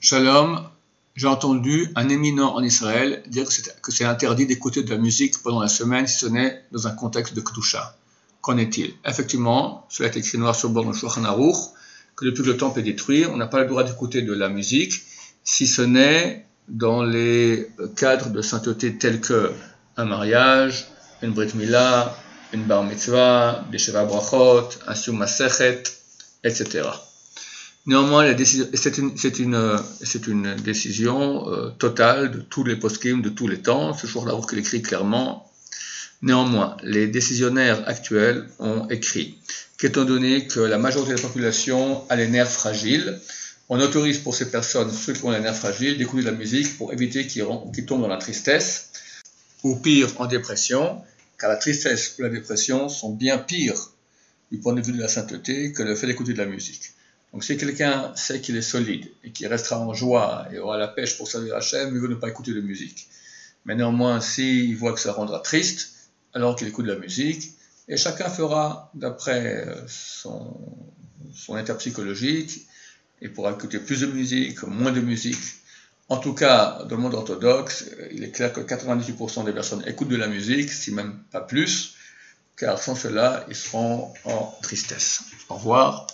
Shalom, j'ai entendu un éminent en Israël dire que c'est interdit d'écouter de la musique pendant la semaine si ce n'est dans un contexte de Kedusha. Qu'en est-il? Effectivement, cela est écrit noir sur blanc dans le Shulchan Aruch, que depuis que le temple est détruit, on n'a pas le droit d'écouter de la musique si ce n'est dans les cadres de sainteté tels que un mariage, une brit milah, une bar mitzvah, des sheva brachot, un sium masechet, etc. Néanmoins, c'est une décision totale de tous les poskim de tous les temps. C'est toujours là où il écrit clairement. Néanmoins, les décisionnaires actuels ont écrit qu'étant donné que la majorité de la population a les nerfs fragiles, on autorise pour ces personnes, ceux qui ont les nerfs fragiles, d'écouter de la musique pour éviter qu'ils tombent dans la tristesse, ou pire, en dépression, car la tristesse ou la dépression sont bien pires du point de vue de la sainteté que le fait d'écouter de la musique. Donc si quelqu'un sait qu'il est solide et qu'il restera en joie et aura la pêche pour servir Hachem, il veut ne pas écouter de musique. Mais néanmoins, s'il voit que ça rendra triste, alors qu'il écoute de la musique, et chacun fera d'après son état psychologique, et pourra écouter plus de musique, moins de musique. En tout cas, dans le monde orthodoxe, il est clair que 98% des personnes écoutent de la musique, si même pas plus, car sans cela, ils seront en tristesse. Au revoir.